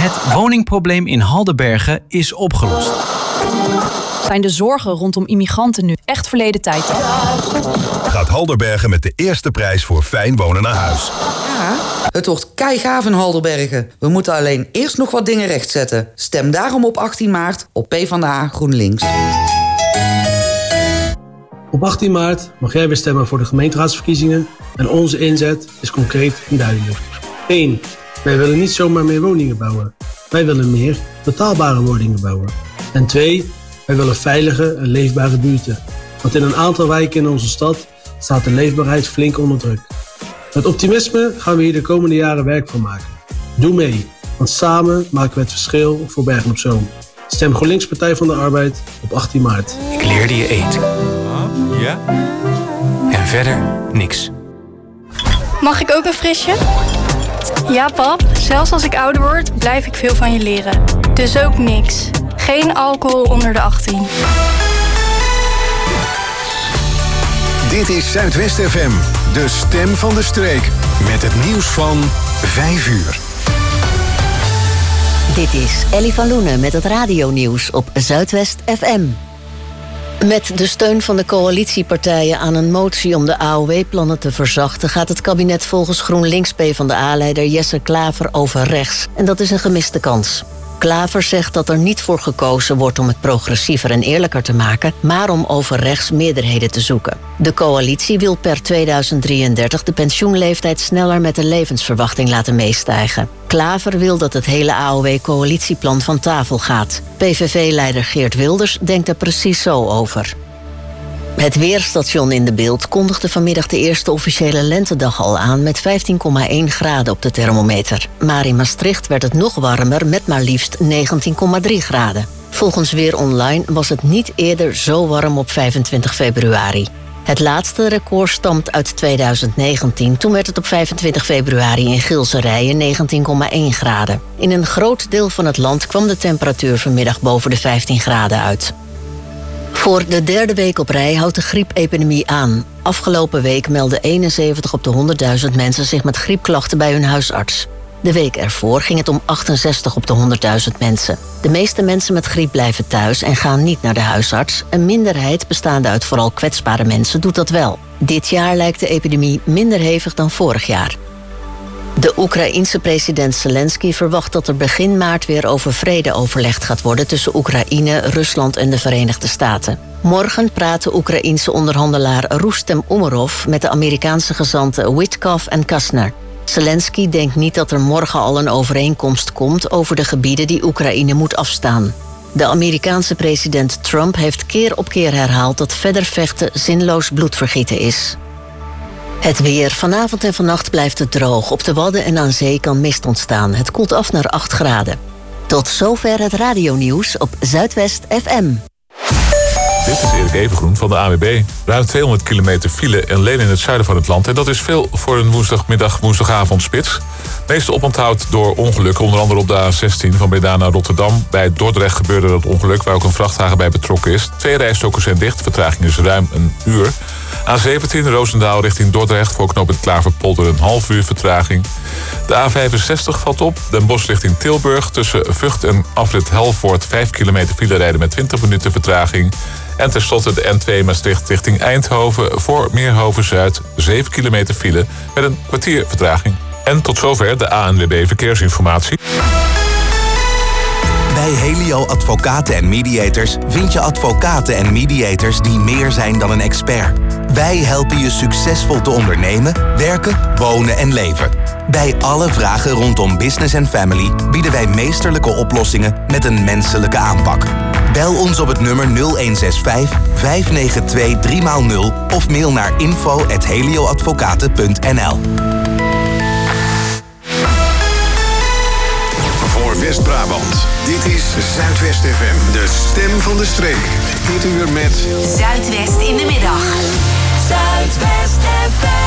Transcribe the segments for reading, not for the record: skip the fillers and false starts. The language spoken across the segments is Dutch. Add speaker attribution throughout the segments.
Speaker 1: Het woningprobleem in Haldenbergen is opgelost.
Speaker 2: Zijn de zorgen rondom immigranten nu echt verleden tijd?
Speaker 3: Gaat Haldenbergen met de eerste prijs voor fijn wonen naar huis.
Speaker 4: Ja, het wordt keigaaf in Haldenbergen. We moeten alleen eerst nog wat dingen rechtzetten. Stem daarom op 18 maart op PvdA GroenLinks.
Speaker 5: Op 18 maart mag jij weer stemmen voor de gemeenteraadsverkiezingen en onze inzet is concreet en duidelijk. 1. Wij willen niet zomaar meer woningen bouwen. Wij willen meer betaalbare woningen bouwen. En 2. Wij willen veilige en leefbare buurten. Want in een aantal wijken in onze stad staat de leefbaarheid flink onder druk. Met optimisme gaan we hier de komende jaren werk van maken. Doe mee, want samen maken we het verschil voor Bergen op Zoom. Stem GroenLinks Partij van de Arbeid op 18 maart.
Speaker 1: Ik leerde je eten.
Speaker 6: Ja?
Speaker 1: En verder niks.
Speaker 7: Mag ik ook een frisje? Ja, pap. Zelfs als ik ouder word, blijf ik veel van je leren. Dus ook niks. Geen alcohol onder de 18.
Speaker 8: Dit is Zuidwest FM, de stem van de streek. Met het nieuws van 5 uur.
Speaker 9: Dit is Ellie van Loenen met het radionieuws op Zuidwest FM. Met de steun van de coalitiepartijen aan een motie om de AOW-plannen te verzachten gaat het kabinet volgens GroenLinks PvdA-leider Jesse Klaver over rechts. En dat is een gemiste kans. Klaver zegt dat er niet voor gekozen wordt om het progressiever en eerlijker te maken, maar om over rechts meerderheden te zoeken. De coalitie wil per 2033 de pensioenleeftijd sneller met de levensverwachting laten meestijgen. Klaver wil dat het hele AOW-coalitieplan van tafel gaat. PVV-leider Geert Wilders denkt er precies zo over. Het weerstation In de Beeld kondigde vanmiddag de eerste officiële lentedag al aan met 15,1 graden op de thermometer. Maar in Maastricht werd het nog warmer met maar liefst 19,3 graden. Volgens Weer Online was het niet eerder zo warm op 25 februari. Het laatste record stamt uit 2019. Toen werd het op 25 februari in Gilserijen 19,1 graden. In een groot deel van het land kwam de temperatuur vanmiddag boven de 15 graden uit. Voor de derde week op rij houdt de griepepidemie aan. Afgelopen week meldden 71 op de 100.000 mensen zich met griepklachten bij hun huisarts. De week ervoor ging het om 68 op de 100.000 mensen. De meeste mensen met griep blijven thuis en gaan niet naar de huisarts. Een minderheid, bestaande uit vooral kwetsbare mensen, doet dat wel. Dit jaar lijkt de epidemie minder hevig dan vorig jaar. De Oekraïense president Zelensky verwacht dat er begin maart weer over vrede overlegd gaat worden tussen Oekraïne, Rusland en de Verenigde Staten. Morgen praat de Oekraïense onderhandelaar Rustem Umerov met de Amerikaanse gezanten Witkoff en Kastner. Zelensky denkt niet dat er morgen al een overeenkomst komt over de gebieden die Oekraïne moet afstaan. De Amerikaanse president Trump heeft keer op keer herhaald dat verder vechten zinloos bloedvergieten is. Het weer. Vanavond en vannacht blijft het droog. Op de Wadden en aan zee kan mist ontstaan. Het koelt af naar 8 graden. Tot zover het radionieuws op Zuidwest FM.
Speaker 6: Dit is Erik Evengroen van de ANWB. Ruim 200 kilometer file alleen in het zuiden van het land. En dat is veel voor een woensdagavond spits. Het meeste oponthoud door ongelukken, onder andere op de A16 van Breda naar Rotterdam. Bij Dordrecht gebeurde dat ongeluk waar ook een vrachtwagen bij betrokken is. 2 rijstroken zijn dicht, vertraging is ruim een uur. A17 Roosendaal richting Dordrecht voor knooppunt Klaverpolder een half uur vertraging. De A65 valt op, Den Bosch richting Tilburg. Tussen Vught en afrit Helvoort 5 kilometer file rijden met 20 minuten vertraging. En tenslotte de N2 Maastricht richting Eindhoven voor Meerhoven-Zuid 7 kilometer file met een kwartier vertraging. En tot zover de ANWB Verkeersinformatie.
Speaker 10: Bij Helio Advocaten en Mediators vind je advocaten en mediators die meer zijn dan een expert. Wij helpen je succesvol te ondernemen, werken, wonen en leven. Bij alle vragen rondom business en family bieden wij meesterlijke oplossingen met een menselijke aanpak. Bel ons op het nummer 0165 592 3x0 of mail naar info@helioadvocaten.nl.
Speaker 8: Voor West-Brabant, dit is Zuidwest FM, de stem van de streek. Dit uur met
Speaker 11: Zuidwest in de middag. Zuidwest FM.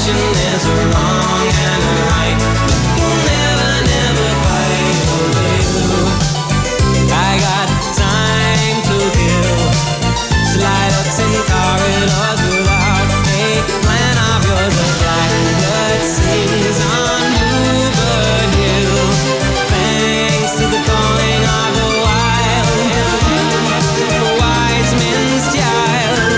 Speaker 12: fashion. There's a wrong and a right. You'll never, never fight over you. I got time to kill. Slide ups and corridors without a plan of yours. A blackbird sings on Bluebird Hill. Thanks to the calling of the wild, the wise men's child.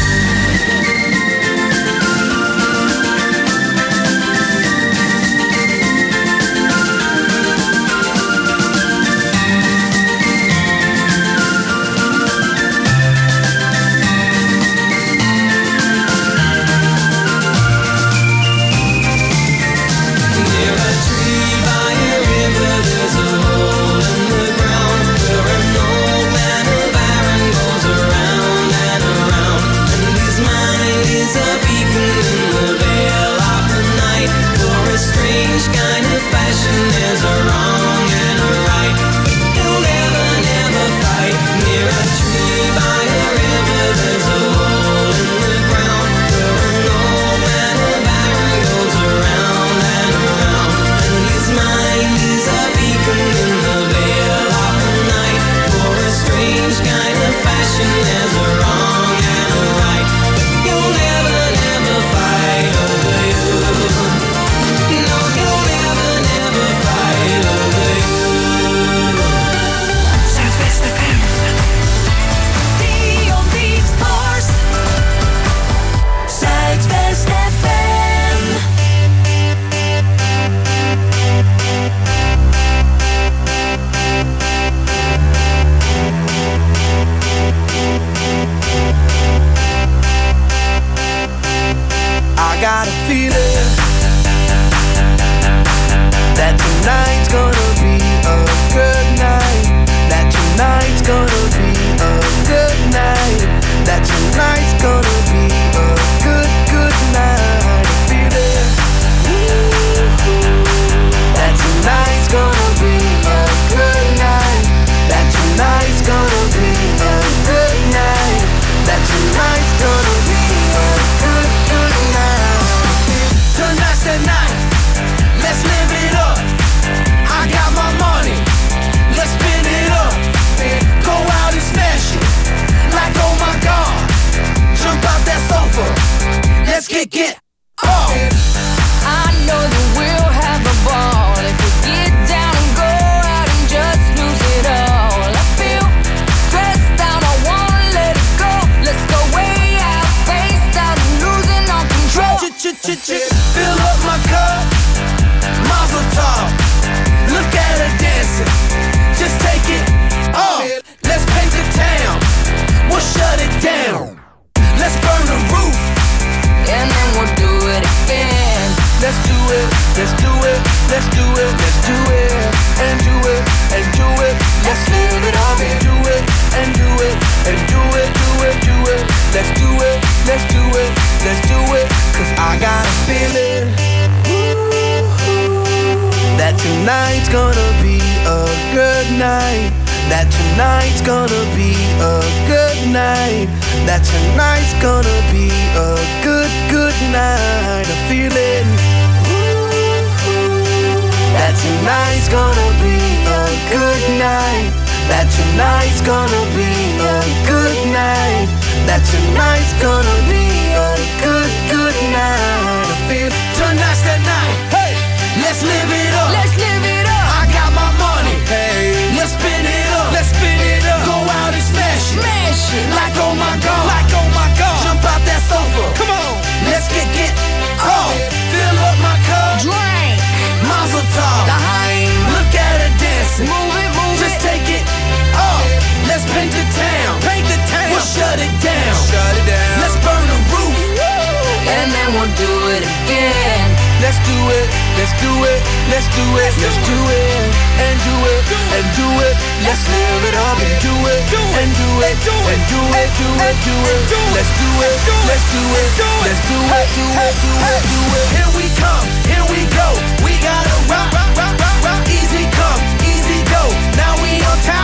Speaker 13: Here we come, here we go. We gotta rock, rock, rock, rock, rock. Easy come, easy go. Now we on top.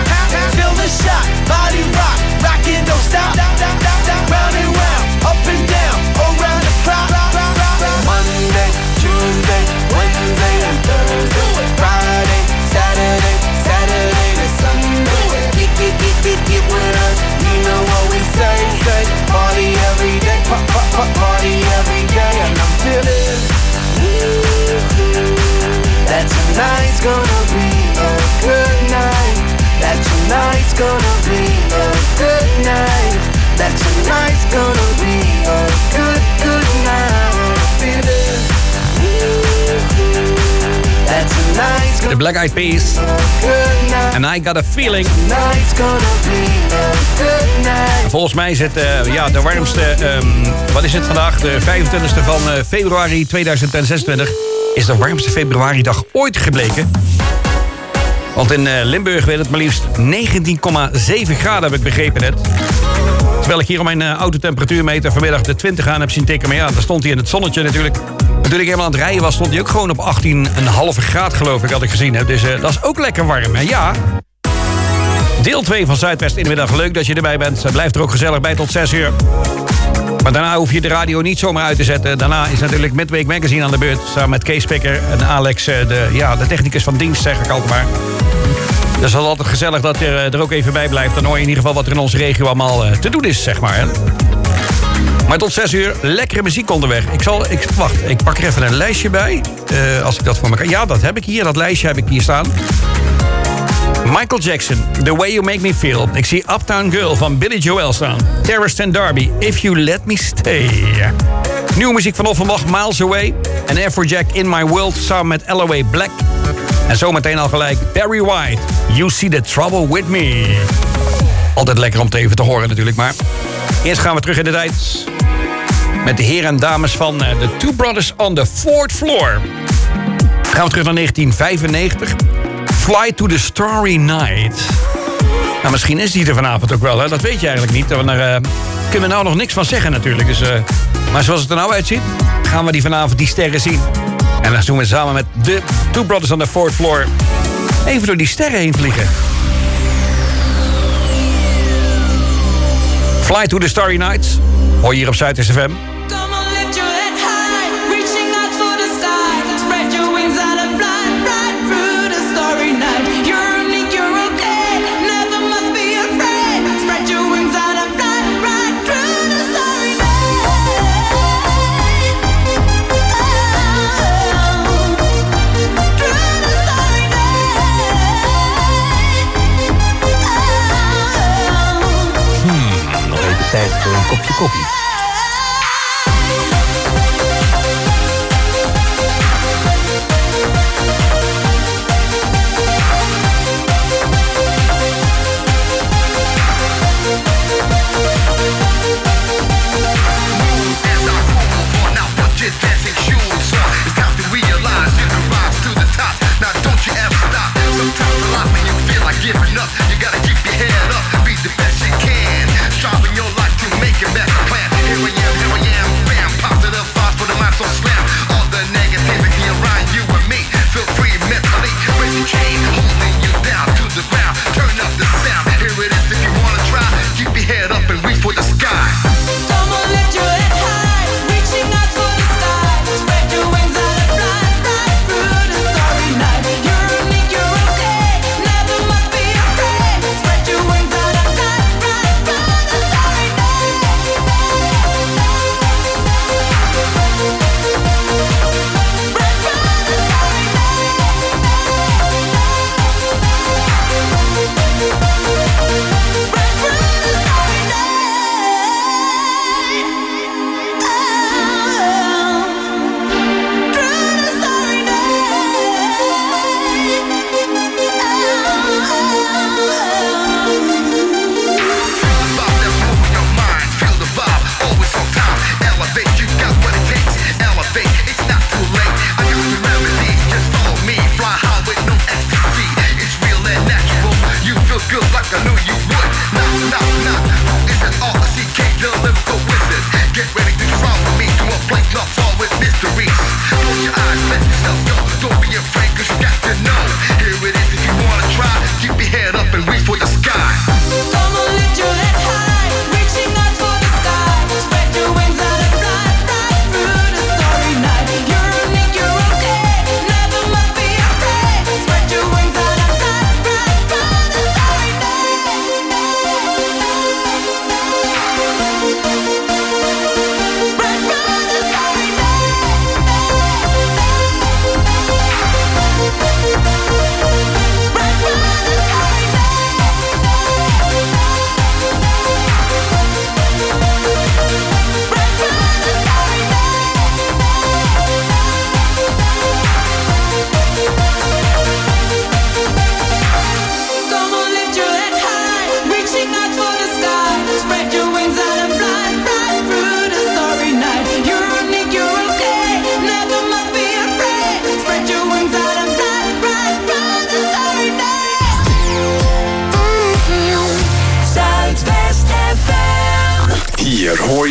Speaker 13: Feel the shot, body rock, rockin', don't stop. Round and round, up and down, around the clock.
Speaker 14: Black Eyed Peas. And I Got a Feeling. Volgens mij is het de warmste... wat is het vandaag? De 25e van februari 2026. Is de warmste februaridag ooit gebleken. Want in Limburg werd het maar liefst 19,7 graden, heb ik begrepen net. Terwijl ik hier op mijn autotemperatuurmeter vanmiddag de 20 aan heb zien tikken. Maar ja, daar stond hij in het zonnetje natuurlijk. En toen ik helemaal aan het rijden was, stond hij ook gewoon op 18,5 graad, geloof ik, had ik gezien. Dus dat is ook lekker warm. En ja, deel 2 van Zuidwest in de middag. Leuk dat je erbij bent. Blijf er ook gezellig bij tot 6 uur. Maar daarna hoef je de radio niet zomaar uit te zetten. Daarna is natuurlijk Midweek Magazine aan de beurt. Samen met Kees Pikker en Alex, de technicus van dienst, zeg ik altijd maar. Dus het is altijd gezellig dat je er ook even bij blijft. Dan hoor je in ieder geval wat er in onze regio allemaal te doen is, zeg maar. Hè. Maar tot 6 uur, lekkere muziek onderweg. Ik pak er even een lijstje bij. Als ik dat voor elkaar... Ja, dat heb ik hier. Dat lijstje heb ik hier staan. Michael Jackson, The Way You Make Me Feel. Ik zie Uptown Girl van Billy Joel staan. Terrorist and Darby, If You Let Me Stay. Nieuwe muziek van Offenbach, Miles Away. En Afrojack, In My World, samen met L.O.A. Black. En zometeen al gelijk Barry White, You See The Trouble With Me. Altijd lekker om het even te horen natuurlijk, maar... Eerst gaan we terug in de tijd. Met de heren en dames van The Two Brothers on the Fourth Floor. Gaan we terug naar 1995. Fly to the Starry Night. Nou, misschien is die er vanavond ook wel, hè? Dat weet je eigenlijk niet. Daar kunnen we nou nog niks van zeggen natuurlijk. Dus, maar zoals het er nou uitziet, gaan we vanavond die sterren zien. En dan doen we samen met The Two Brothers on the Fourth Floor even door die sterren heen vliegen. Fly to the Starry Night. Hoor je hier op Zuidwest FM.
Speaker 15: Tijd voor een kopje koffie.
Speaker 13: Giving up, you gotta keep your head up, be the best you can, striving your life to make your best plan.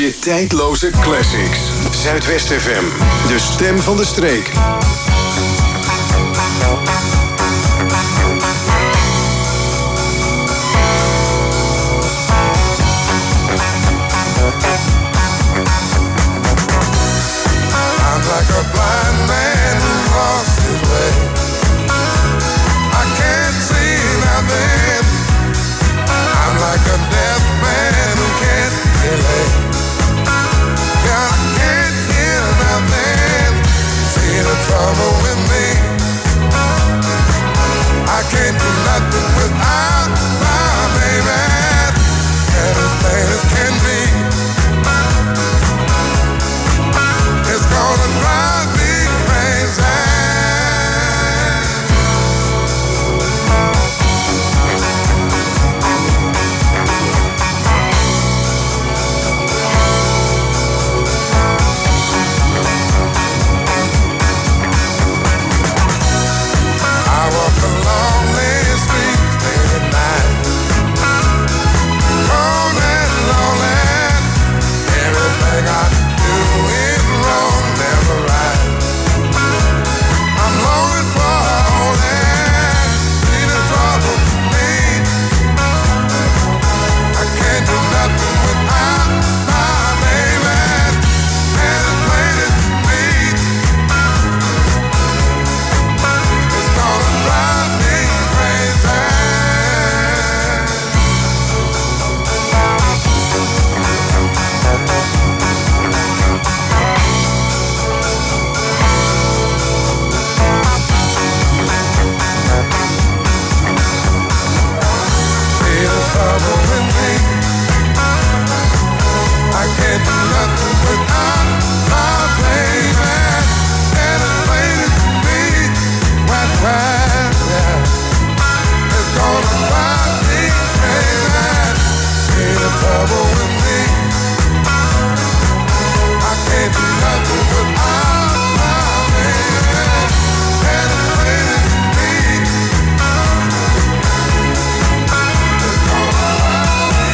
Speaker 8: je tijdloze classics. Zuidwest FM, de stem van de streek.
Speaker 16: I'm like a blind man who lost his way. I can't see nothing. I'm like a deaf man who can't relate. God, I can't hear nothing. See the trouble with me. I can't do nothing without my baby. And as plain as can be, it's gonna drive me crazy. I walk a lonely street late at night, cold and lonely. Everything I do is wrong, never right. I'm longing for holding, see the trouble with me. I can't do nothing without my baby, and as plain as can be, it's gonna drive me crazy. See the trouble with me. I can't do nothing without my baby, and as plain as can be, right, yeah. It's gonna drive me crazy. See the trouble with me. I can't do nothing without my baby, and as plain as can be, it's gonna drive me.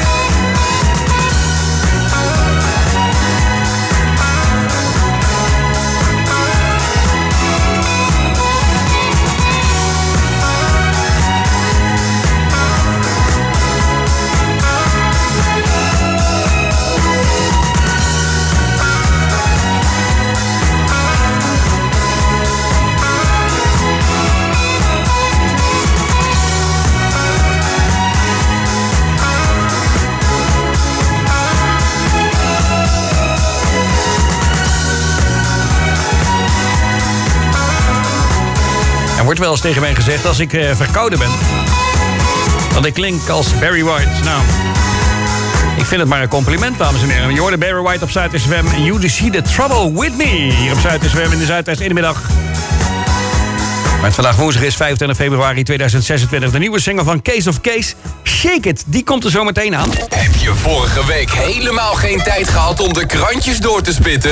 Speaker 14: Er wordt wel eens tegen mij gezegd als ik verkouden ben, dat ik klink als Barry White. Nou, ik vind het maar een compliment, dames en heren. Je hoorde Barry White op Zuidwest FM en You See The Trouble With Me hier op Zuidwest FM in de Zuidwest in de middag. Maar het vandaag woensdag is 25 februari 2026. De nieuwe single van Case of Case, Shake It, die komt er zo meteen aan.
Speaker 17: Heb je vorige week helemaal geen tijd gehad om de krantjes door te spitten?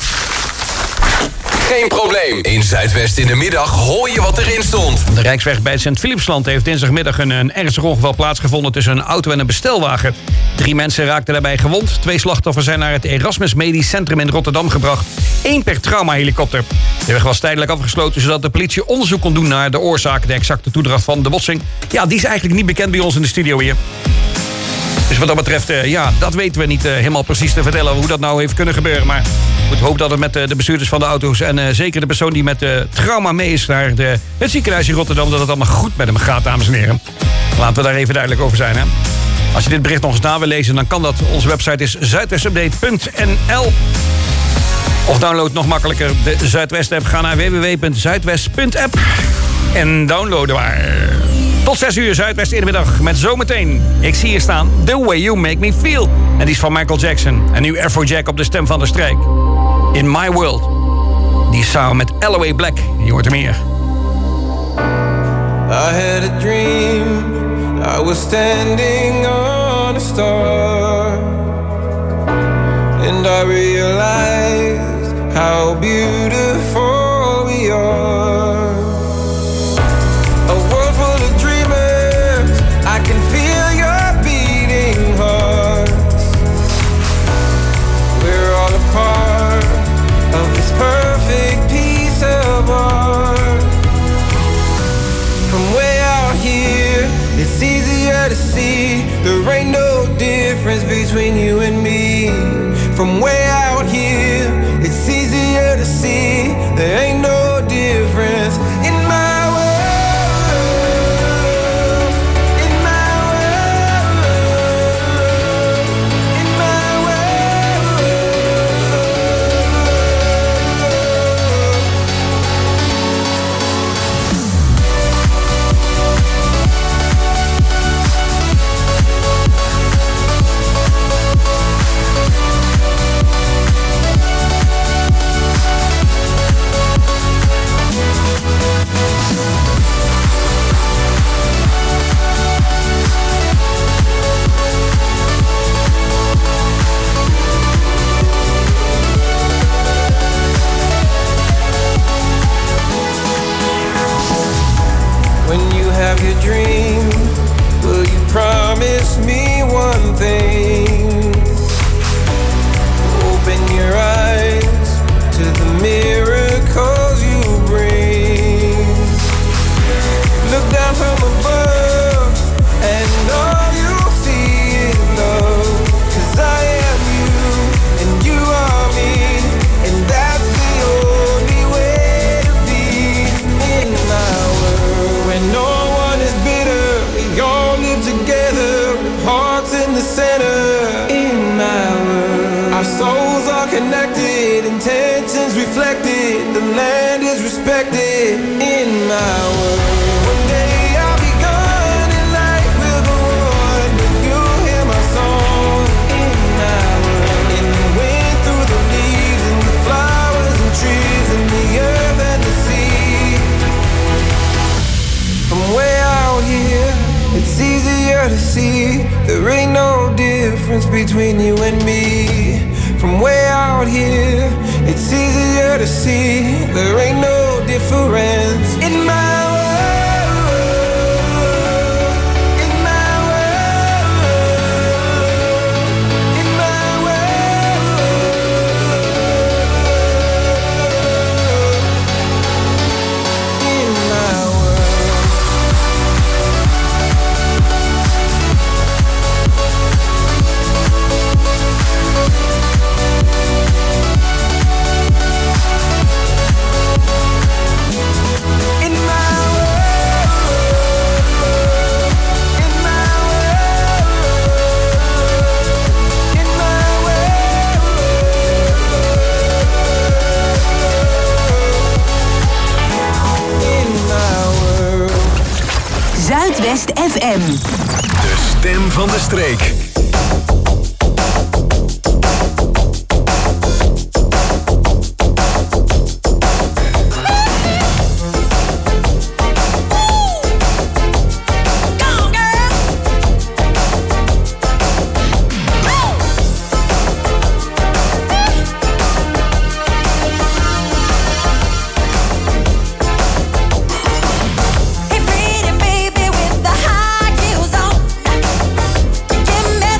Speaker 17: Geen probleem. In Zuidwest in de middag hoor je wat erin stond.
Speaker 14: De Rijksweg bij het Sint-Philipsland heeft dinsdagmiddag een ernstig ongeval plaatsgevonden tussen een auto en een bestelwagen. 3 mensen raakten daarbij gewond. 2 slachtoffers zijn naar het Erasmus Medisch Centrum in Rotterdam gebracht. 1 per traumahelikopter. De weg was tijdelijk afgesloten zodat de politie onderzoek kon doen naar de oorzaak. De exacte toedracht van de botsing, ja, die is eigenlijk niet bekend bij ons in de studio hier. Dus wat dat betreft, dat weten we niet helemaal precies te vertellen hoe dat nou heeft kunnen gebeuren. Maar ik hoop dat het met de bestuurders van de auto's en zeker de persoon die met trauma mee is naar het ziekenhuis in Rotterdam, dat het allemaal goed met hem gaat, dames en heren. Laten we daar even duidelijk over zijn, hè. Als je dit bericht nog eens na wil lezen, dan kan dat. Onze website is zuidwestupdate.nl. Of download nog makkelijker de Zuidwest-app. Ga naar www.zuidwest.app en downloaden maar. Tot 6 uur Zuidwest in de middag met zometeen. Ik zie hier staan The Way You Make Me Feel. En die is van Michael Jackson. En nu Afrojack op de stem van de strijk. In My World. Die is samen met L.A. Black. Je hoort er meer.
Speaker 12: I had a dream. I was standing on a star. And I realized how beautiful we are. A world full of dreamers. I can feel your beating hearts. between you and me. From way out here, it's easier to see. There ain't no difference in my world, in my world, in my world. When you have your dream, will you promise me one thing? Open your eyes to the miracles you bring. Look down from above and all you'll see is love. 'Cause I am you and you are me, and that's the only way to be in my world. When no one is bitter, we all live together with hearts in the center. In my world, our souls are connected, intentions reflected, the land is respected. In my world, one day I'll be gone and life will go on, but you'll hear my song. In my world, in the wind, through the leaves, and the flowers and trees, and the earth and the sea. From way out here, it's easier to see. There ain't no difference between you and me. From way out here, it's easier to see. There ain't no difference in my world, in my world, in my world, in my world. In my
Speaker 11: Zuidwest FM.
Speaker 8: De stem van de streek.
Speaker 18: Hey, pretty baby with the high heels on. Give me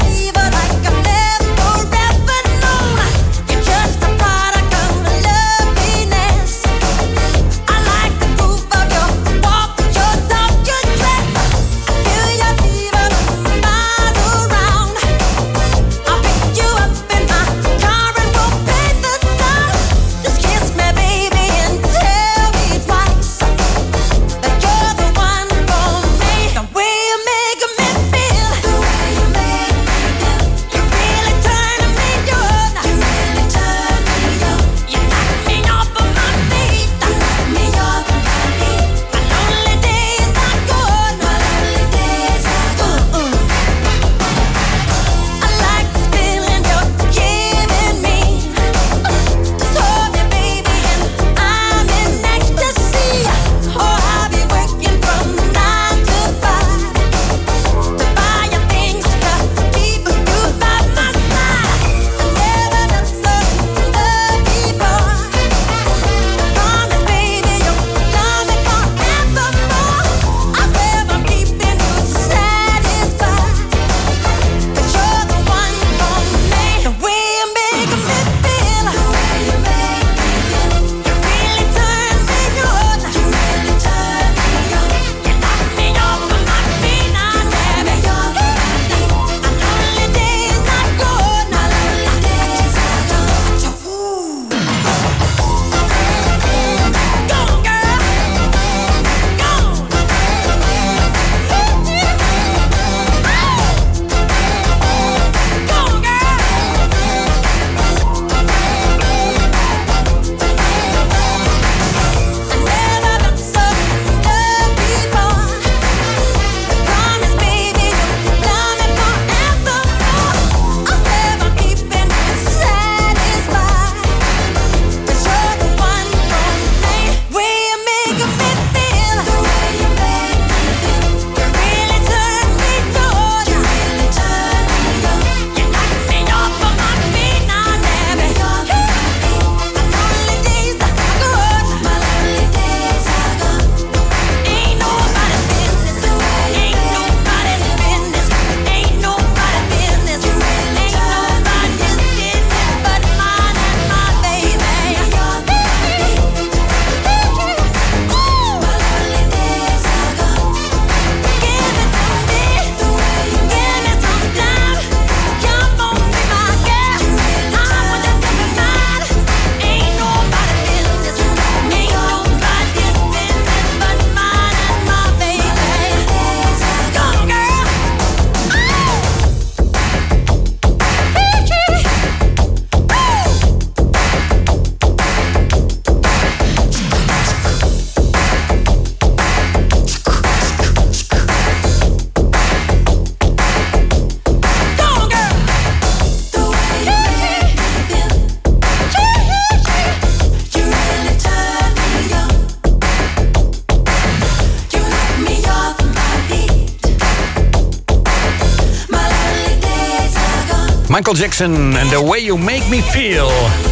Speaker 14: Michael Jackson and The Way You Make Me Feel.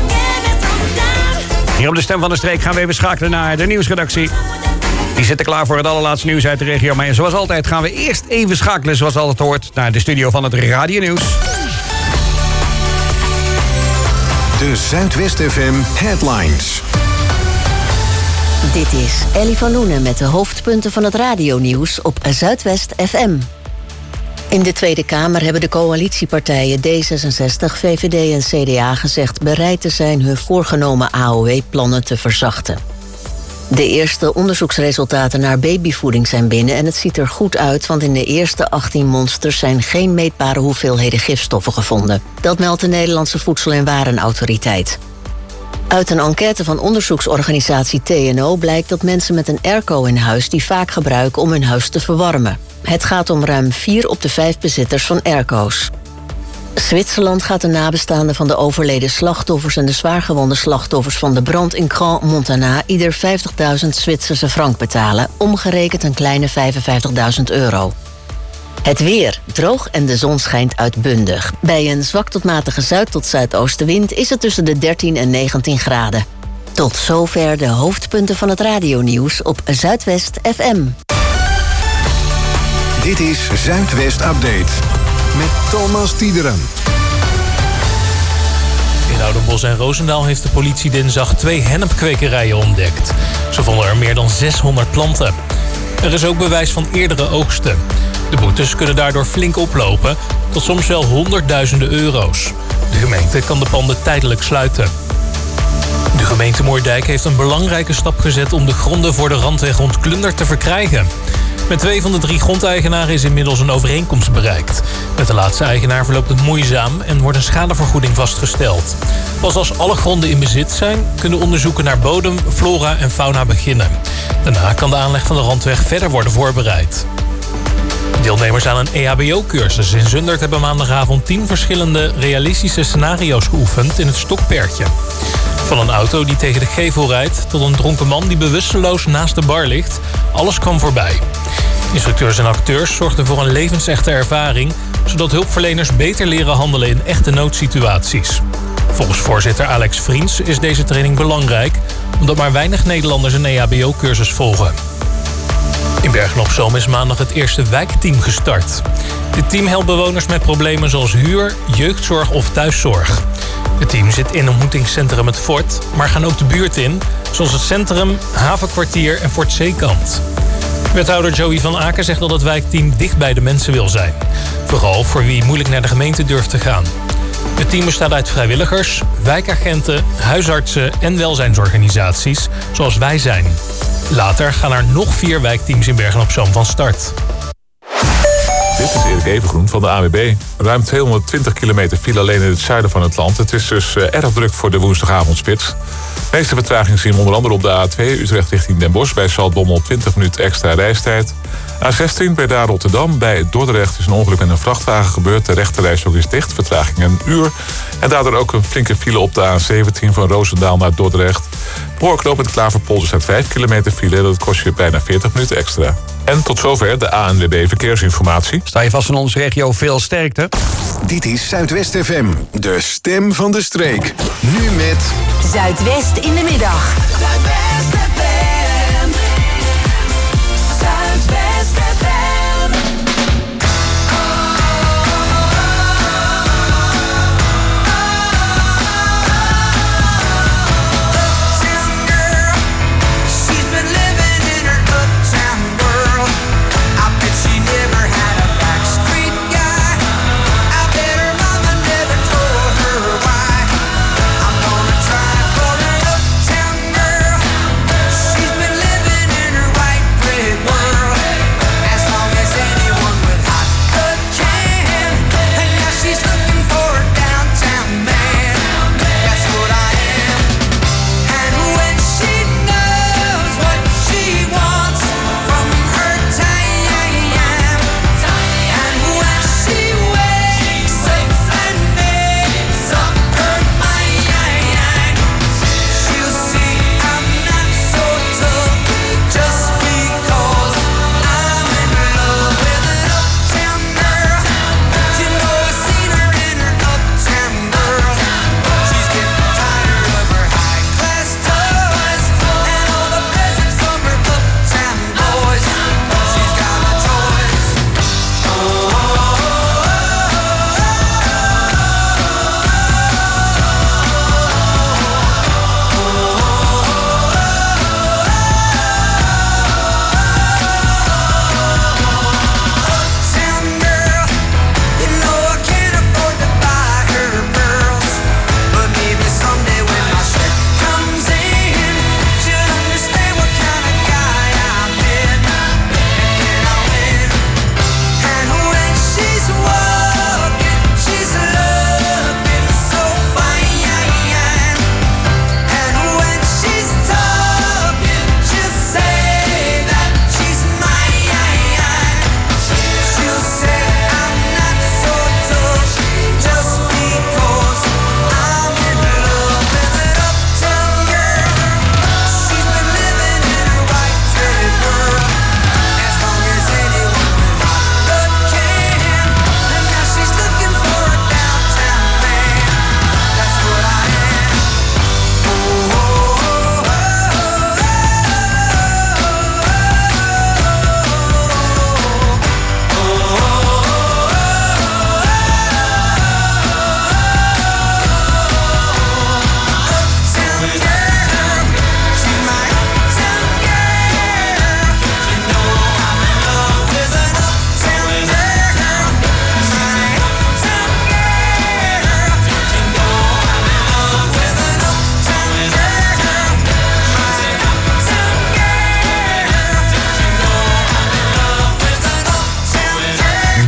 Speaker 14: Hier op de Stem van de Streek gaan we even schakelen naar de nieuwsredactie. Die zitten klaar voor het allerlaatste nieuws uit de regio. Maar zoals altijd gaan we eerst even schakelen, zoals altijd hoort, naar de studio van het Radio Nieuws.
Speaker 8: De Zuidwest FM Headlines.
Speaker 9: Dit is Ellie van Loenen met de hoofdpunten van het radionieuws op Zuidwest FM. In de Tweede Kamer hebben de coalitiepartijen D66, VVD en CDA gezegd bereid te zijn hun voorgenomen AOW-plannen te verzachten. De eerste onderzoeksresultaten naar babyvoeding zijn binnen en het ziet er goed uit, want in de eerste 18 monsters zijn geen meetbare hoeveelheden gifstoffen gevonden. Dat meldt de Nederlandse Voedsel- en Warenautoriteit. Uit een enquête van onderzoeksorganisatie TNO blijkt dat mensen met een airco in huis die vaak gebruiken om hun huis te verwarmen. Het gaat om ruim 4 op de 5 bezitters van airco's. Zwitserland gaat de nabestaanden van de overleden slachtoffers en de zwaargewonde slachtoffers van de brand in Grand Montana ieder 50.000 Zwitserse frank betalen, omgerekend een kleine €55.000. Het weer droog en de zon schijnt uitbundig. Bij een zwak tot matige zuid- tot zuidoostenwind is het tussen de 13 en 19 graden. Tot zover de hoofdpunten van het radionieuws op Zuidwest FM.
Speaker 8: Dit is Zuidwest Update met Thomas Tiederen.
Speaker 18: In Oudenbosch en Roosendaal heeft de politie dinsdag 2 hennepkwekerijen ontdekt. Ze vonden er meer dan 600 planten. Er is ook bewijs van eerdere oogsten. De boetes kunnen daardoor flink oplopen, tot soms wel honderdduizenden euro's. De gemeente kan de panden tijdelijk sluiten. De gemeente Moerdijk heeft een belangrijke stap gezet om de gronden voor de randweg rond Klundert te verkrijgen. Met 2 van de 3 grondeigenaren is inmiddels een overeenkomst bereikt. Met de laatste eigenaar verloopt het moeizaam en wordt een schadevergoeding vastgesteld. Pas als alle gronden in bezit zijn, kunnen onderzoeken naar bodem, flora en fauna beginnen. Daarna kan de aanleg van de randweg verder worden voorbereid. Deelnemers aan een EHBO-cursus in Zundert hebben maandagavond 10 verschillende realistische scenario's geoefend in het stokpertje. Van een auto die tegen de gevel rijdt tot een dronken man die bewusteloos naast de bar ligt. Alles kwam voorbij. Instructeurs en acteurs zorgden voor een levensechte ervaring, zodat hulpverleners beter leren handelen in echte noodsituaties. Volgens voorzitter Alex Vriends is deze training belangrijk, omdat maar weinig Nederlanders een EHBO-cursus volgen. In Bergen-op-Zoom is maandag het eerste wijkteam gestart. Dit team helpt bewoners met problemen zoals huur, jeugdzorg of thuiszorg. Het team zit in ontmoetingscentrum Het Fort, maar gaan ook de buurt in, zoals het centrum, havenkwartier en Fort Zeekant. Wethouder Joey van Aken zegt dat het wijkteam dicht bij de mensen wil zijn. Vooral voor wie moeilijk naar de gemeente durft te gaan. Het team bestaat uit vrijwilligers, wijkagenten, huisartsen en welzijnsorganisaties, zoals wij zijn. Later gaan er nog 4 wijkteams in Bergen-op-Zoom van start.
Speaker 6: Dit is Erik Evengroen van de ANWB. Ruim 220 kilometer file alleen in het zuiden van het land. Het is dus erg druk voor de woensdagavondspits. De meeste vertraging zien we onder andere op de A2 Utrecht richting Den Bosch. Bij Zaltbommel 20 minuten extra reistijd. A16 Breda Rotterdam. Bij Dordrecht is een ongeluk met een vrachtwagen gebeurd. De rechterrijstrook is dicht, vertraging een uur. En daardoor ook een flinke file op de A17 van Roosendaal naar Dordrecht. Voor knooppunt Klaverpolder staat 5 kilometer file. Dat kost je bijna 40 minuten extra. En tot zover de ANWB Verkeersinformatie.
Speaker 14: Sta je vast in onze regio, veel sterkte.
Speaker 8: Dit is Zuidwest FM, de stem van de streek. Nu met
Speaker 11: Zuidwest in de middag.
Speaker 12: Zuidwest FM. Zuidwest FM.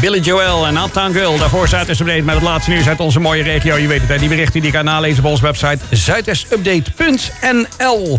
Speaker 14: Billy Joel en Uptown Girl. Daarvoor Zuidwest-update met het laatste nieuws uit onze mooie regio. Je weet het, hè, die berichten die je kan nalezen op onze website zuidwestupdate.nl.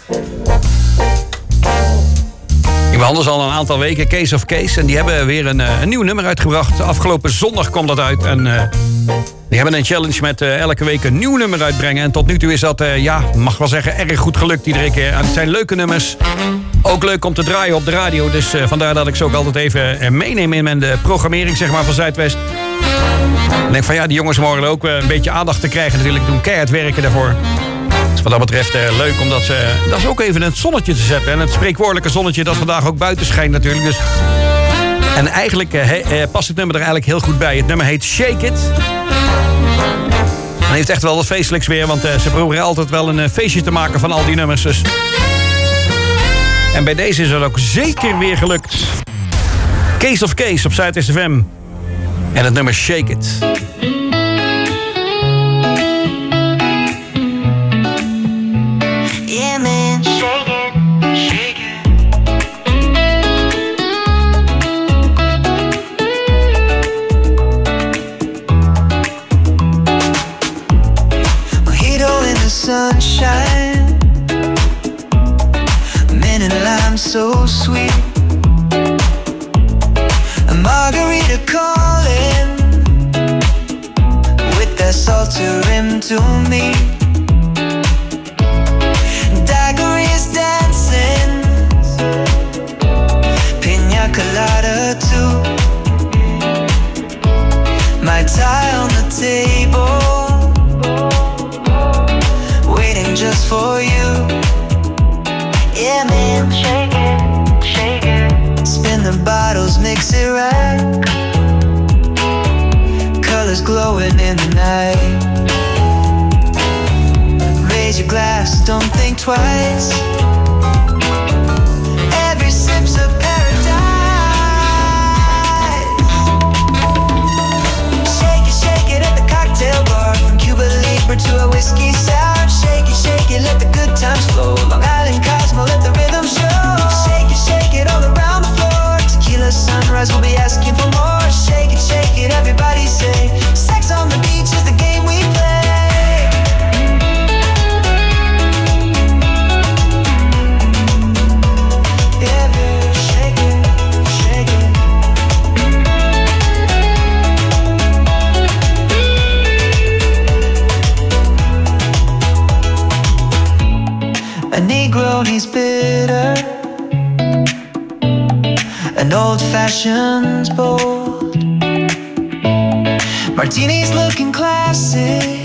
Speaker 14: Ik behandel ze al een aantal weken, Case of Case. En die hebben weer een nieuw nummer uitgebracht. Afgelopen zondag kwam dat uit. En die hebben een challenge met elke week een nieuw nummer uitbrengen. En tot nu toe is dat, mag wel zeggen, erg goed gelukt iedere keer. En het zijn leuke nummers. Ook leuk om te draaien op de radio. Dus vandaar dat ik ze ook altijd even meeneem in mijn programmering, zeg maar, van Zuidwest. En denk van ja, die jongens mogen ook een beetje aandacht te krijgen. Natuurlijk doen keihard werken daarvoor. Dus wat dat betreft leuk om dat is ook even het zonnetje te zetten. En het spreekwoordelijke zonnetje dat vandaag ook buiten schijnt natuurlijk. Dus. En eigenlijk past het nummer er eigenlijk heel goed bij. Het nummer heet Shake It. En heeft echt wel wat feestelijks weer. Want ze proberen altijd wel een feestje te maken van al die nummers. Dus. En bij deze is het ook zeker weer gelukt. Case of Case op Zuidwest FM. En het nummer Shake It.
Speaker 12: Sunshine, mint and lime so sweet. A margarita calling with that salty rim to me. Daiquiris dancing, pina colada too. My tie on the table, just for you. Yeah, man, shake it, shake it. Spin the bottles, mix it right. Colors glowing in the night. Raise your glass, don't think twice. Every sip's a paradise. Shake it at the cocktail bar. From Cuba Libre to a whiskey sour. Shake it, let the good times flow. Long Island Cosmo, let the rhythm show. Shake it all around the floor. Tequila sunrise, we'll be asking for more. Shake it, everybody say. Sex on the beach is the game we play. Yeah, baby, shake it, shake it. A Negro needs bitter, an old-fashioned's bold. Martini's looking classy,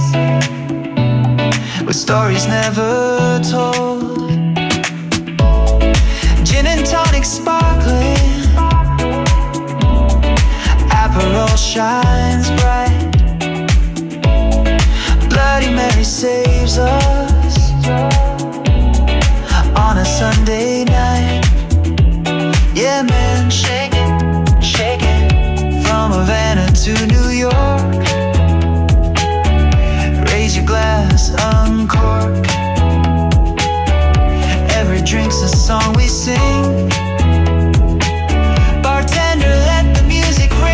Speaker 12: with stories never told. Gin and tonic sparkling, Aperol shines bright. Bloody Mary saves us on a Sunday night. Yeah, man, shake it, shake it. From Havana to New York. Raise your glass, uncork. Every drink's a song we sing. Bartender, let the music ring.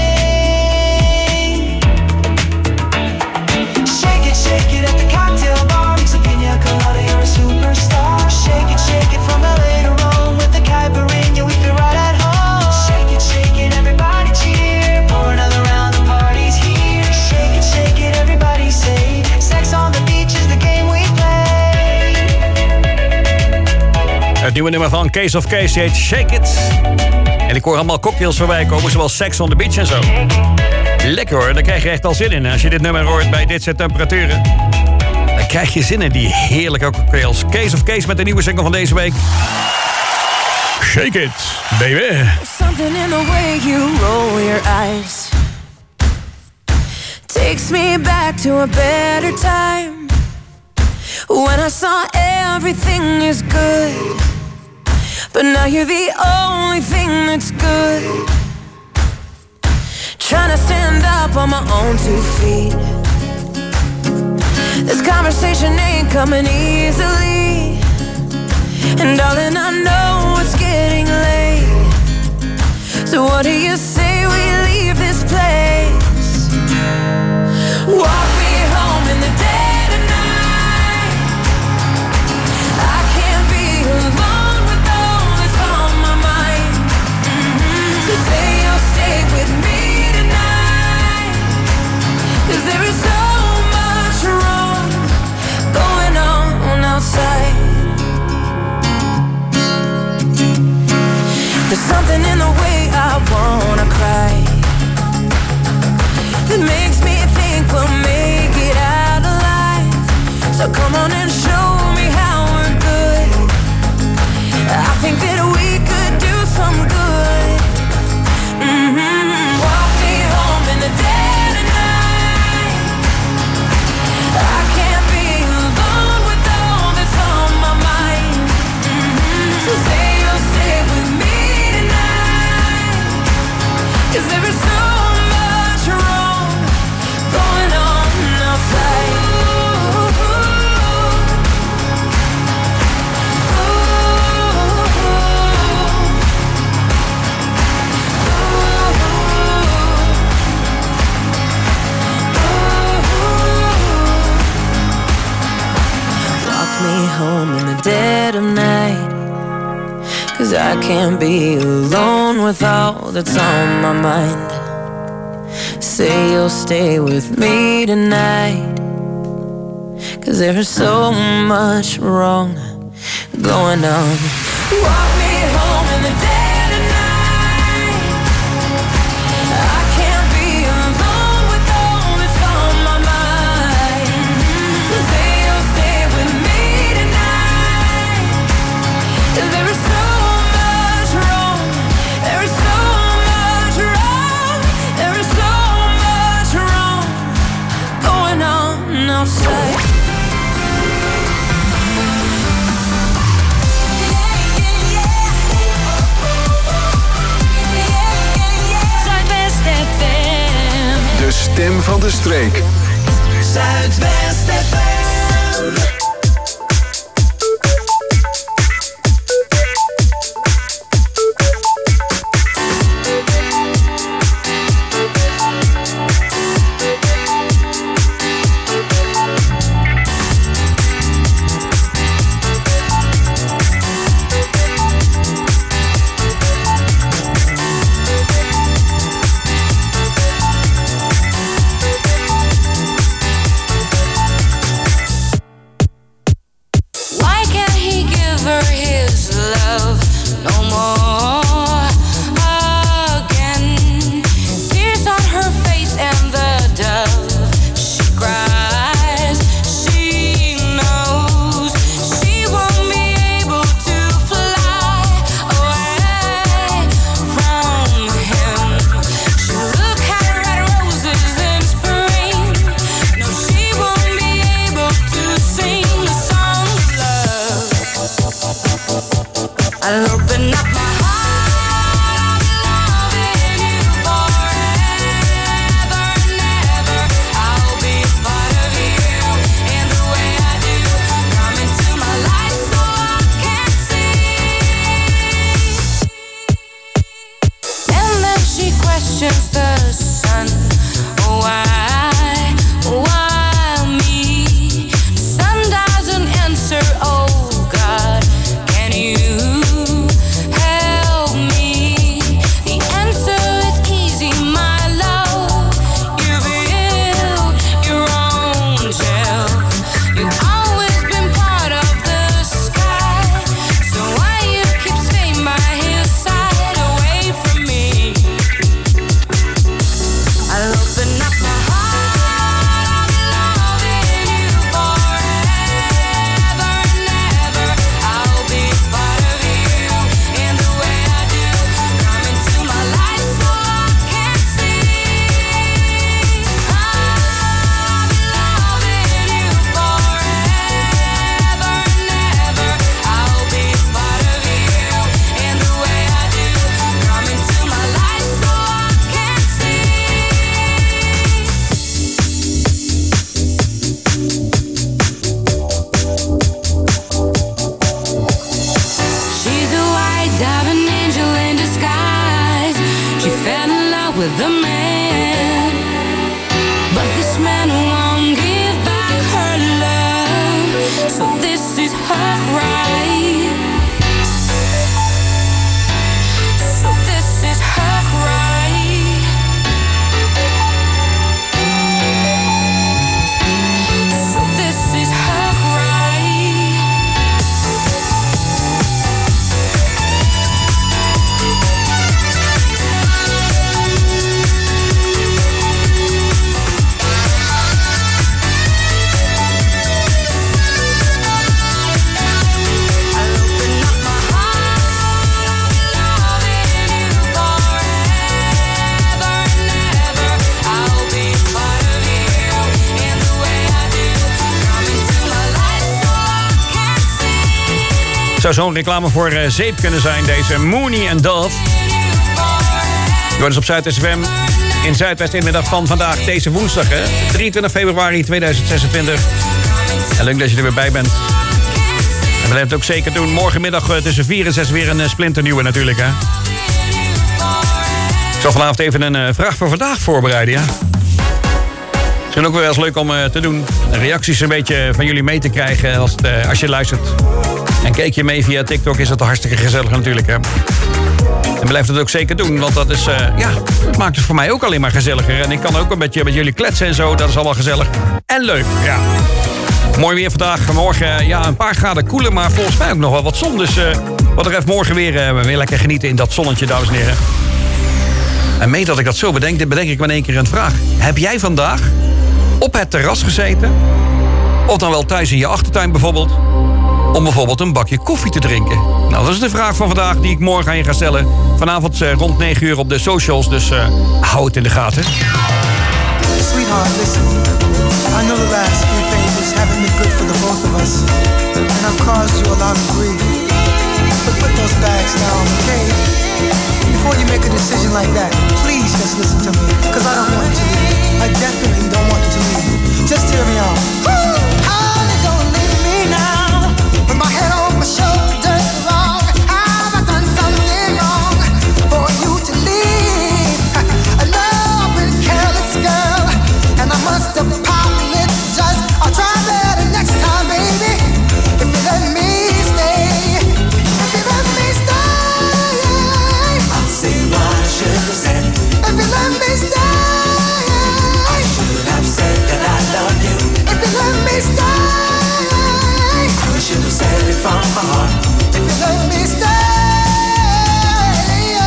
Speaker 12: Shake it at the cocktail bar. Mix a pina colada, you're a superstar. Shake it from LA to Rome. With the caipirinha, we feel right at home. Shake it, everybody cheer. Pour another round, the party's here. Shake it, everybody say. Sex on the beach is the game we play.
Speaker 14: Het nieuwe nummer van Case of Case heet Shake It. En ik hoor allemaal cocktails voorbij komen, zoals Sex on the Beach en zo. Lekker hoor, daar krijg je echt al zin in. Als je dit nummer hoort bij dit soort temperaturen, dan krijg je zin in die heerlijke cocktails. Case of Case met de nieuwe single van deze week. Shake it, baby.
Speaker 19: Something in the way you roll your eyes takes me back to a better time, when I saw everything is good, but now you're the only thing that's good. Trying to stand up on my own 2 feet. This conversation ain't coming easily, and darling, I know it's getting late. So what do you say So come on and show me how we're good. I think that we could do some good. Walk me home in the dead of night. I can't be alone with all that's on my mind. So say you'll stay with me tonight. 'Cause there is so much wrong going on outside. Me home in the dead of night. 'Cause I can't be alone with all that's on my mind. Say you'll stay with me tonight. 'Cause there's so much wrong going on. Walk me home in the dead of night. I can't be alone with all that's on my mind. So say you'll stay with me tonight. 'Cause there is so much wrong. There is so much wrong. There is so much wrong going on outside.
Speaker 8: De stem van de streek.
Speaker 13: Zuidwest FM.
Speaker 14: Zou zo'n reclame voor zeep kunnen zijn, deze Mooney and Dove. Je wordt dus op Zuidwest FM in Zuidwest in de middag van vandaag, deze woensdag, hè? 23 februari 2026. En leuk dat je er weer bij bent. En we blijven het ook zeker doen. Morgenmiddag tussen 4 en 6 weer een splinternieuwe natuurlijk, hè? Ik zal vanavond even een vraag voor vandaag voorbereiden, ja. Misschien ook wel eens leuk om te doen. Reacties een beetje van jullie mee te krijgen als je luistert. En kijk je mee via TikTok, is dat hartstikke gezellig natuurlijk, hè. En blijf het ook zeker doen, want dat is, het maakt het voor mij ook alleen maar gezelliger. En ik kan ook een beetje met jullie kletsen en zo, dat is allemaal gezellig. En leuk, ja. Mooi weer vandaag. Morgen een paar graden koeler, maar volgens mij ook nog wel wat zon. Dus wat er even morgen weer lekker genieten in dat zonnetje, dames en heren. En mee dat ik dat zo bedenk ik me in één keer een vraag. Heb jij vandaag op het terras gezeten? Of dan wel thuis in je achtertuin bijvoorbeeld? Om bijvoorbeeld een bakje koffie te drinken. Nou, dat is de vraag van vandaag die ik morgen aan je ga stellen. Vanavond rond 9 uur op de socials, dus hou het in de gaten.
Speaker 20: Sweetheart, listen. I know the last few pages haven't been good for the both of us. And I've caused you a lot of grief. But put those bags down, okay? Before you make a decision like that, please just listen to me. Cause I don't want you to leave. I definitely don't want you to leave. Just hear me out. Honey, don't leave me now. With my head on my shoulders wrong. Have I done something wrong for you to leave? I know I've been careless, girl, and I must apologize. I'll try better next time, baby. If you let me stay, if you let me stay, I'll see what I should have said. If you let me stay, I should have said that I love you. If you let me stay, I should have said it from my heart. If you let me stay,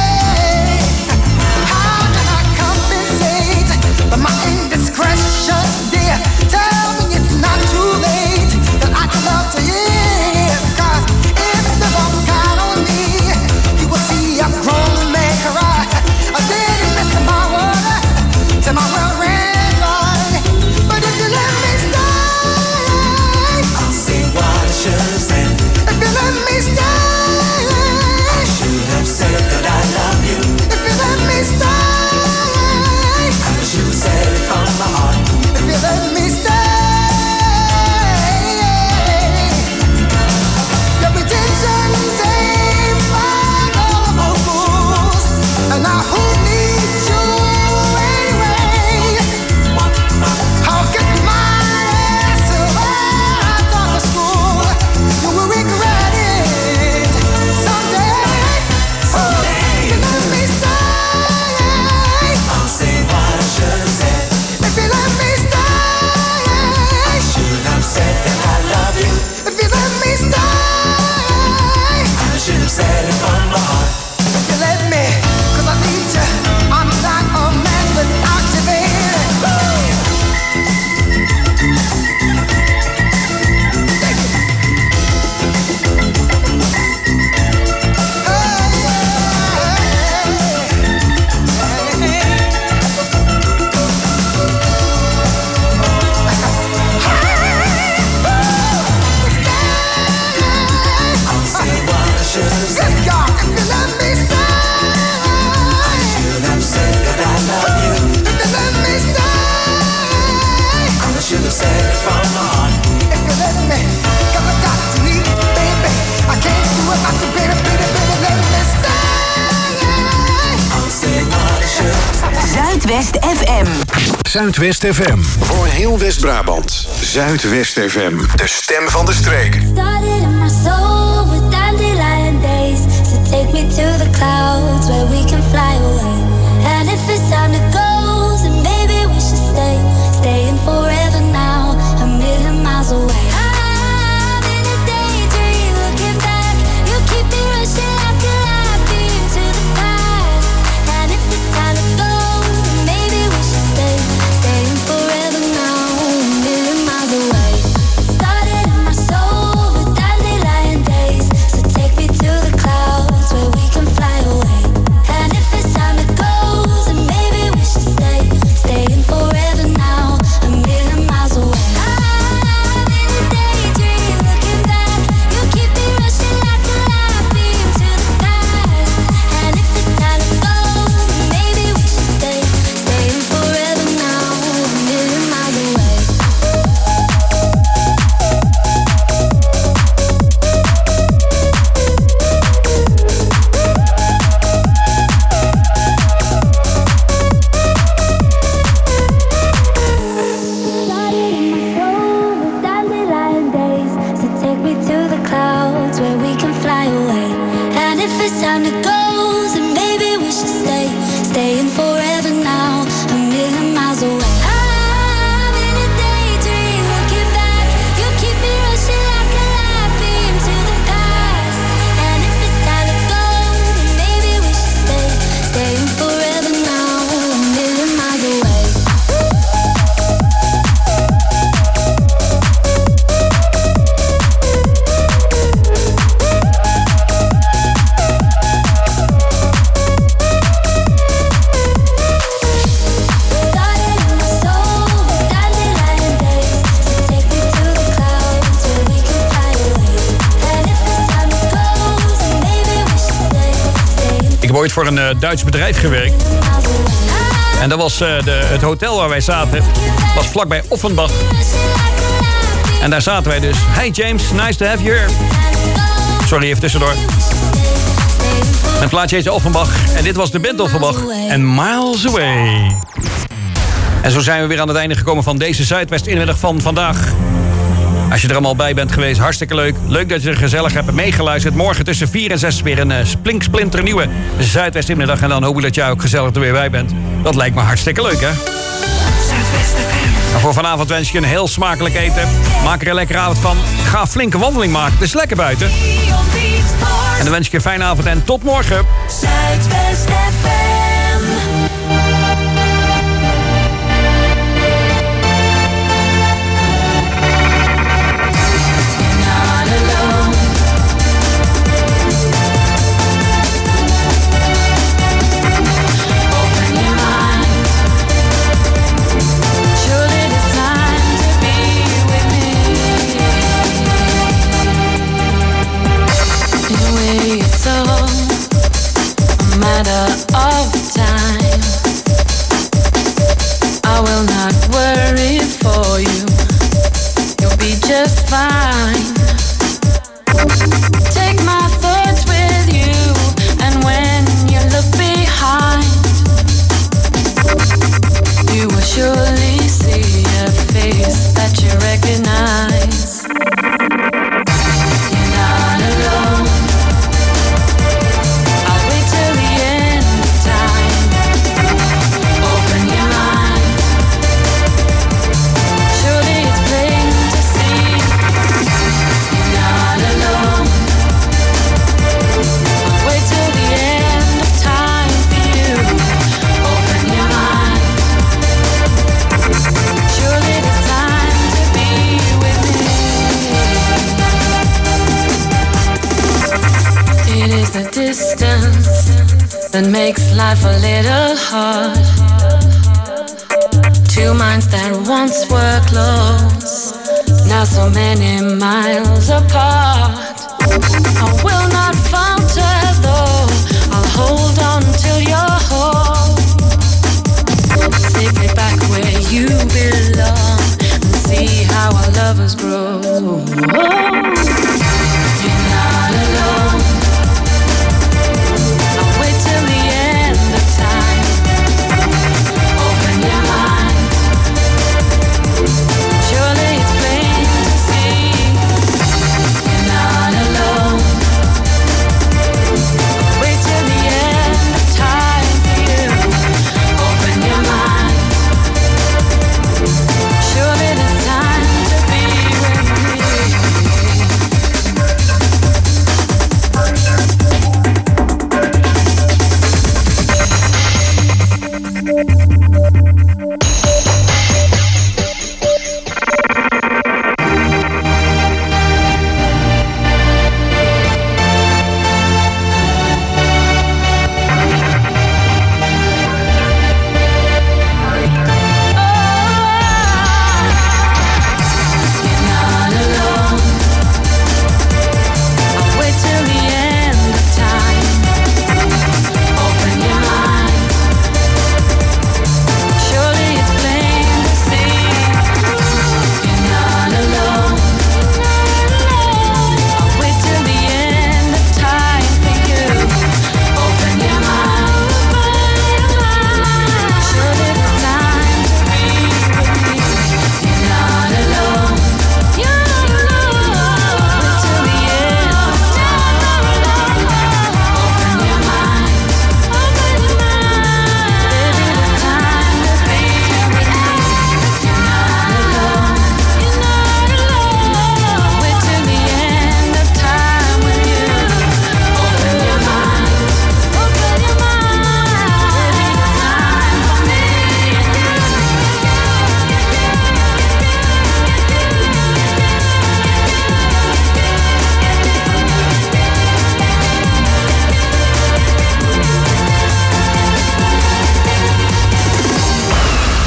Speaker 20: how can I compensate for my indiscretion, dear? Tell me it's not too late, that I can love to hear. Cause if the wrong got on me, you will see a grown man cry. I didn't miss my water till my well ran dry. But if you let me stay, I'll see what I should have said. If you let me stay, I should have said that I love you. If you let me stay, I should have said it from my heart. If you let me stay, your pretensions ain't fine, all fools. And now who needs you anyway? I'll get my ass right out of school. You will regret it someday. Someday. If you let me stay, I'll say what I should have said. If you let me stay, I should have said that I love you. If you let me stay, I should have said it from my heart. If you let me, cause I need you. I'm not a man without you, baby.
Speaker 11: Zuidwest FM.
Speaker 8: Zuidwest FM. Voor heel West-Brabant. Zuidwest FM. De stem van de streek.
Speaker 21: Started in my soul with dandelion days. So take me to the clouds where we can fly away. And if it's time to go, then maybe we should stay. Staying forever now, a million miles away. I'm in a daydream, looking back. You keep me rushing like a light beam to the past. And if it's time to go, then maybe we should stay. Staying forever now, a million miles away. Started in my soul with dandelion days. So take me time to go, then maybe we should staying forever now, a million miles away. I'm in a daydream, looking back. You keep me rushing like a light beam to the past. And if it's time to go, then maybe we should staying forever now, a million miles away.
Speaker 14: Ik heb ooit voor een Duits bedrijf gewerkt. En dat was het hotel waar wij zaten. Was vlakbij Offenbach. En daar zaten wij dus. Hey James, nice to have you here. Sorry, even tussendoor. Mijn plaatje heette Offenbach. En dit was de band Offenbach. En Miles Away. En zo zijn we weer aan het einde gekomen van deze Zuidwest-inmiddag van vandaag. Als je er allemaal bij bent geweest, hartstikke leuk. Leuk dat je er gezellig hebt meegeluisterd. Morgen tussen 4 en 6 weer een splinternieuwe Zuidwest-inmiddag. En dan hoop ik dat jij ook gezellig er weer bij bent. Dat lijkt me hartstikke leuk, hè? En voor vanavond wens ik je een heel smakelijk eten. Maak er een lekkere avond van. Ga een flinke wandeling maken. Het is lekker buiten. En dan wens ik je een fijne avond en tot morgen.
Speaker 19: Zuidwest FM.
Speaker 2: Matter of time, I will not worry for you. You'll be just fine. Take my thoughts with you, and when you look behind, you will surely see a face that you recognize. You're not alone. The distance that makes life a little hard. Two minds that once were close, now so many miles apart. I will not falter though, I'll hold on till you're whole. Safely back where you belong, and see how our lovers grow. You're not alone. Till the end of time, open your mind. Surely it's plain to see you're not alone.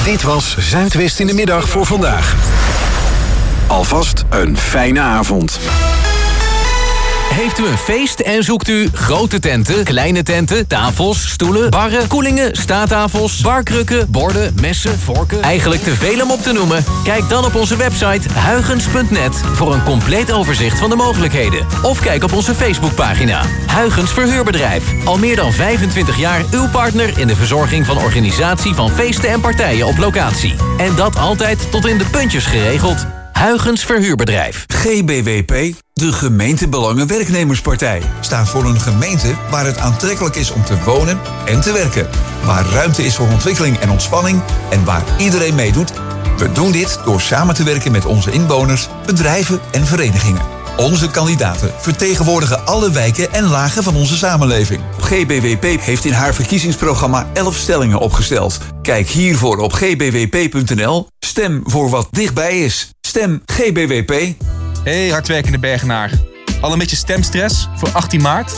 Speaker 8: Dit was Zuidwest in de middag voor vandaag. Alvast een fijne avond.
Speaker 17: Heeft u een feest en zoekt u grote tenten, kleine tenten, tafels, stoelen, barren, koelingen, staattafels, barkrukken, borden, messen, vorken? Eigenlijk te veel om op te noemen? Kijk dan op onze website huygens.net voor een compleet overzicht van de mogelijkheden. Of kijk op onze Facebookpagina. Huygens Verhuurbedrijf. Al meer dan 25 jaar uw partner in de verzorging van organisatie van feesten en partijen op locatie. En dat altijd tot in de puntjes geregeld. Huygens Verhuurbedrijf.
Speaker 3: GBWP, de Gemeentebelangen-Werknemerspartij, staat voor een gemeente waar het aantrekkelijk is om te wonen en te werken. Waar ruimte is voor ontwikkeling en ontspanning en waar iedereen meedoet. We doen dit door samen te werken met onze inwoners, bedrijven en verenigingen. Onze kandidaten vertegenwoordigen alle wijken en lagen van onze samenleving. GBWP heeft in haar verkiezingsprogramma 11 stellingen opgesteld. Kijk hiervoor op gbwp.nl. Stem voor wat dichtbij is. Stem GBWP.
Speaker 22: Hey hardwerkende Bergenaar. Al een beetje stemstress voor 18 maart?